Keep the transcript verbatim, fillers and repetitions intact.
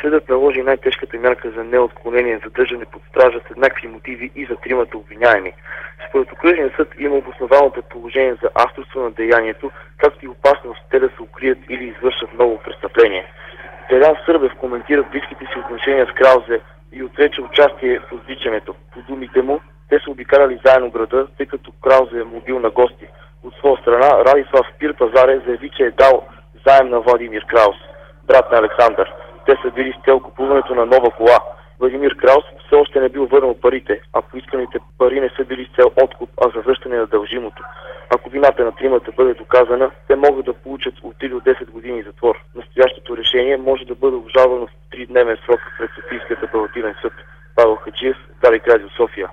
Съдът наложи най-тежката мярка за неотклонение задържане под стража с еднакви мотиви и за тримата обвиняеми. Според окръжния съд има обосновано предположение за авторство на деянието, както и опасност те да се укрият или извършат ново престъпление. Делян Сърбев коментира близките си отношения с Краузе и отрече участие в отвличането. По думите му, те са обикаляли заедно града, тъй като Краузе е му бил на гости. От своя страна, Радислав Пир-Пазаре заяви, че е дал заем на Владимир Краус, брат на Александър. Те са били с цел купуването на нова кола. Владимир Краус все още не бил върнал парите, а поисканите пари не са били с цел откуп, а за връщане на дължимото. Ако вината на тримата бъде доказана, те могат да получат от три до десет години затвор. Настоящото решение може да бъде обжалвано в тридневен срок пред Софийската апелативен съд. Павел Хаджиев, Дарик Радио, София.